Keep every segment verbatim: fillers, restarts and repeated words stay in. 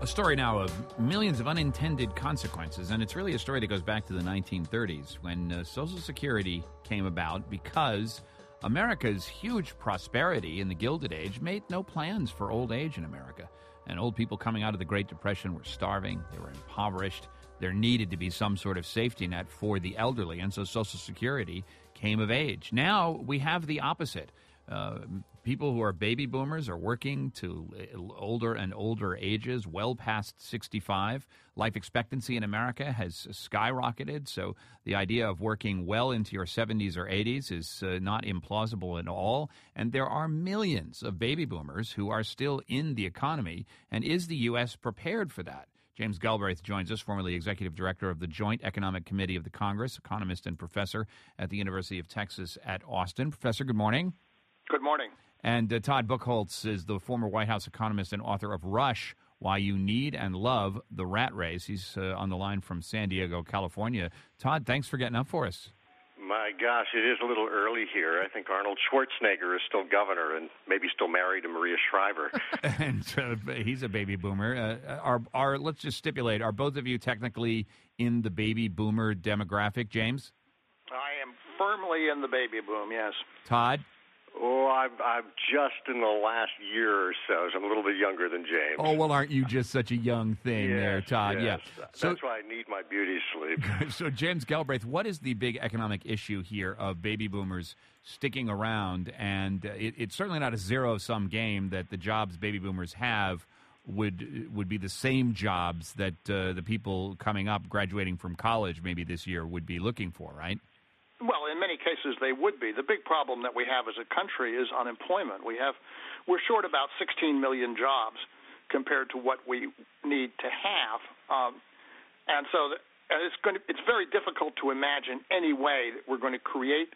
story now of millions of unintended consequences, and it's really a story that goes back to the nineteen thirties when uh, Social Security came about because America's huge prosperity in the Gilded Age made no plans for old age in America. And old people coming out of the Great Depression were starving, they were impoverished, there needed to be some sort of safety net for the elderly, and so Social Security came of age. Now we have the opposite. Uh, people who are baby boomers are working to older and older ages, well past sixty-five. Life expectancy in America has skyrocketed, so the idea of working well into your seventies or eighties is uh, not implausible at all. And there are millions of baby boomers who are still in the economy. And is the U S prepared for that? James Galbraith joins us, formerly executive director of the Joint Economic Committee of the Congress, economist and professor at the University of Texas at Austin. Professor, good morning. Good morning. And uh, Todd Buchholz is the former White House economist and author of Rush, Why You Need and Love the Rat Race. He's uh, on the line from San Diego, California. Todd, thanks for getting up for us. My gosh, it is a little early here. I think Arnold Schwarzenegger is still governor and maybe still married to Maria Shriver. and uh, he's a baby boomer. Uh, are, are, let's just stipulate, are both of you technically in the baby boomer demographic, James? I am firmly in the baby boom, yes. Todd? Oh, I'm, I'm just in the last year or so, so I'm a little bit younger than James. Oh, well, aren't you just such a young thing yes, there, Todd? Yes. Yeah. So, that's why I need my beauty sleep. So, James Galbraith, what is the big economic issue here of baby boomers sticking around? And uh, it, it's certainly not a zero-sum game that the jobs baby boomers have would would be the same jobs that uh, the people coming up, graduating from college maybe this year, would be looking for, right? Well, in many cases they would be. The big problem that we have as a country is unemployment. We have, we're short about sixteen million jobs compared to what we need to have, um, and so the, and it's going to, it's very difficult to imagine any way that we're going to create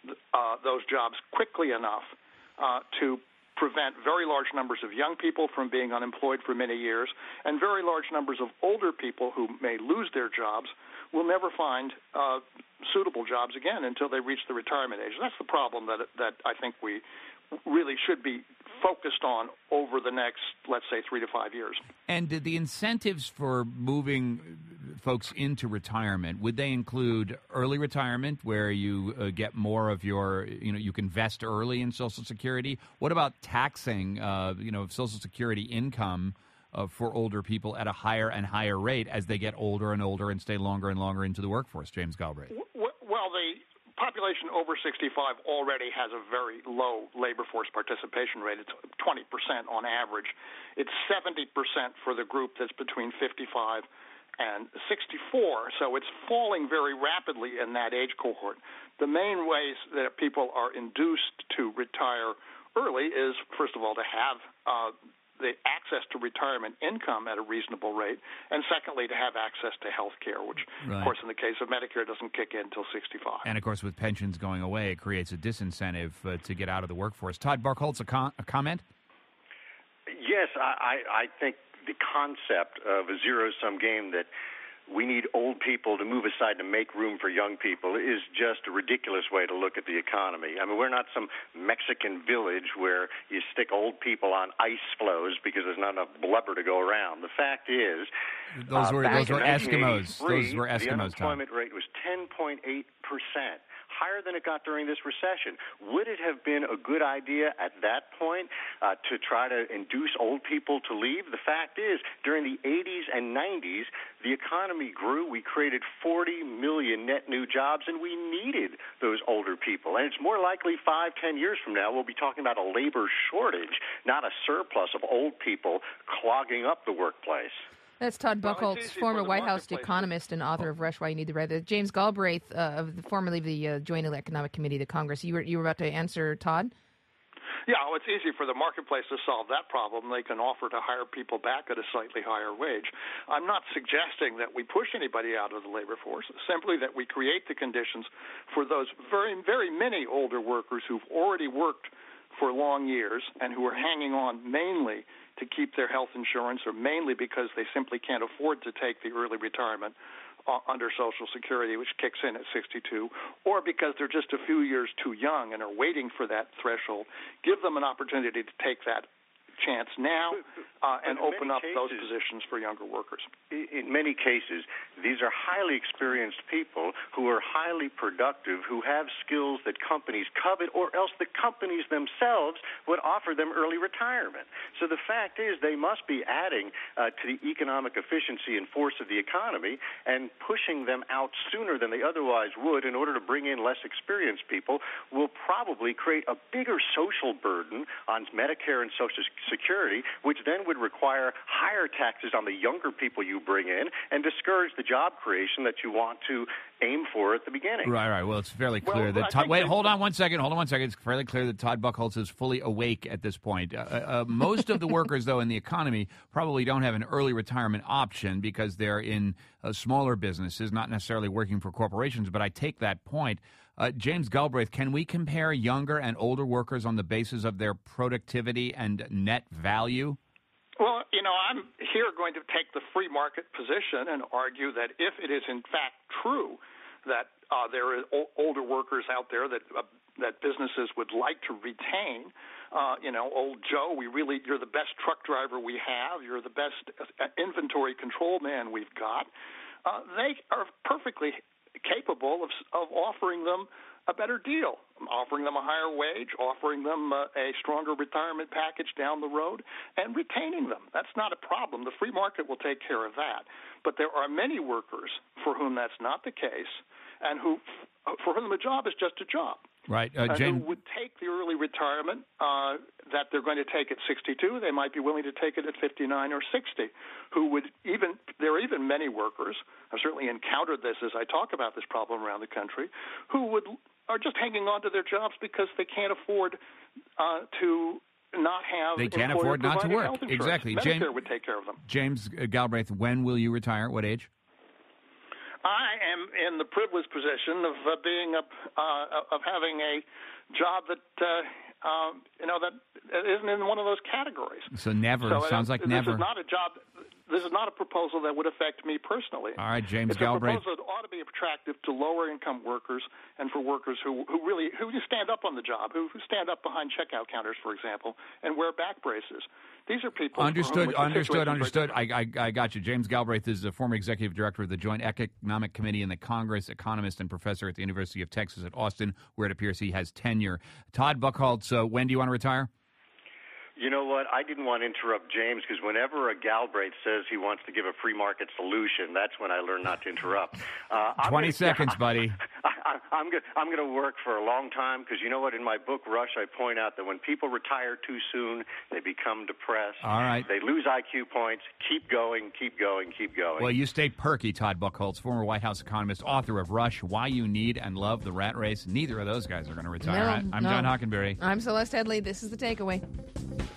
uh, those jobs quickly enough uh, to prevent very large numbers of young people from being unemployed for many years, and very large numbers of older people who may lose their jobs will never find uh, suitable jobs again until they reach the retirement age. That's the problem that that I think we really should be focused on over the next, let's say, three to five years. And the incentives for moving folks into retirement, would they include early retirement where you uh, get more of your, you know, you can vest early in Social Security? What about taxing, uh, you know, Social Security income Uh, for older people at a higher and higher rate as they get older and older and stay longer and longer into the workforce, James Galbraith? Well, the population over sixty-five already has a very low labor force participation rate. It's twenty percent on average. It's seventy percent for the group that's between fifty-five and sixty-four, so it's falling very rapidly in that age cohort. The main ways that people are induced to retire early is, first of all, to have uh, the access to retirement income at a reasonable rate, and secondly, to have access to health care, which, right. of course, in the case of Medicare, doesn't kick in until sixty-five. And, of course, with pensions going away, it creates a disincentive uh, to get out of the workforce. Todd Buchholz, a, con- a comment? Yes, I, I, I think the concept of a zero-sum game that we need old people to move aside to make room for young people is just a ridiculous way to look at the economy. I mean, we're not some Mexican village where you stick old people on ice floes because there's not enough blubber to go around. The fact is, those were, uh, those were Eskimos. Those were the Eskimos. unemployment Tom. rate was ten point eight percent. Higher than it got during this recession. Would it have been a good idea at that point uh, to try to induce old people to leave? The fact is, during the eighties and nineties, the economy grew. We created forty million net new jobs, and we needed those older people. And it's more likely five, ten years from now, we'll be talking about a labor shortage, not a surplus of old people clogging up the workplace. That's Todd Buchholz, well, former White House economist and author of Rush, Why You Need the Rat. James Galbraith, uh, of the, formerly of the uh, Joint Economic Committee of the Congress. You were you were about to answer, Todd? Yeah, well, it's easy for the marketplace to solve that problem. They can offer to hire people back at a slightly higher wage. I'm not suggesting that we push anybody out of the labor force, simply that we create the conditions for those very, very many older workers who've already worked for long years and who are hanging on mainly to keep their health insurance, or mainly because they simply can't afford to take the early retirement uh, under Social Security, which kicks in at sixty-two, or because they're just a few years too young and are waiting for that threshold. Give them an opportunity to take that chance now uh, and open up cases, those positions for younger workers. In many cases, these are highly experienced people who are highly productive, who have skills that companies covet, or else the companies themselves would offer them early retirement. So the fact is they must be adding uh, to the economic efficiency and force of the economy and pushing them out sooner than they otherwise would in order to bring in less experienced people will probably create a bigger social burden on Medicare and Social Security, which then would require higher taxes on the younger people you bring in and discourage the job creation that you want to aim for at the beginning. Right, right. Well, it's fairly clear well, that Todd, wait, hold on one second. Hold on one second. It's fairly clear that Todd Buchholz is fully awake at this point. Uh, uh, most of the workers, though, in the economy probably don't have an early retirement option because they're in uh, smaller businesses, not necessarily working for corporations. But I take that point. Uh, James Galbraith, can we compare younger and older workers on the basis of their productivity and net value? Well, you know, I'm here going to take the free market position and argue that if it is in fact true that uh, there are o- older workers out there that uh, that businesses would like to retain, uh, you know, old Joe, we really you're the best truck driver we have, you're the best uh, inventory control man we've got. Uh, they are perfectly capable of of offering them a better deal, offering them a higher wage, offering them uh, a stronger retirement package down the road, and retaining them. That's not a problem. The free market will take care of that. But there are many workers for whom that's not the case, and who, for whom a job is just a job. Right, uh, and James, who would take the early retirement uh, that they're going to take at sixty-two. They might be willing to take it at fifty-nine or sixty. Who would even there are even many workers. I've certainly encountered this as I talk about this problem around the country, who would are just hanging on to their jobs because they can't afford uh, to not have. They can't afford not to work. Exactly. Medicare James, would take care of them. James Galbraith, when will you retire? What age? I am in the privileged position of uh, being a uh, of having a job that uh, um, you know that isn't in one of those categories. So never so, sounds uh, like this never. This is not a job. This is not a proposal that would affect me personally. All right, James it's Galbraith. It's a proposal that ought to be attractive to lower-income workers and for workers who, who really who stand up on the job, who, who stand up behind checkout counters, for example, and wear back braces. These are people. Understood. Understood. Understood. I, I I got you. James Galbraith is the former executive director of the Joint Economic Committee in the Congress, economist and professor at the University of Texas at Austin, where it appears he has tenure. Todd Buchholz, uh, when do you want to retire? You know what? I didn't want to interrupt James because whenever a Galbraith says he wants to give a free market solution, that's when I learn not to interrupt. Uh, Twenty gonna, seconds, buddy. I, I, I'm going I'm going to work for a long time because you know what? In my book Rush, I point out that when people retire too soon, they become depressed. All right. They lose I Q points. Keep going, keep going, keep going. Well, you stay perky, Todd Buchholz, former White House economist, author of Rush: Why You Need and Love the Rat Race. Neither of those guys are going to retire. No, I'm no. John Hockenberry. I'm Celeste Headley. This is The Takeaway.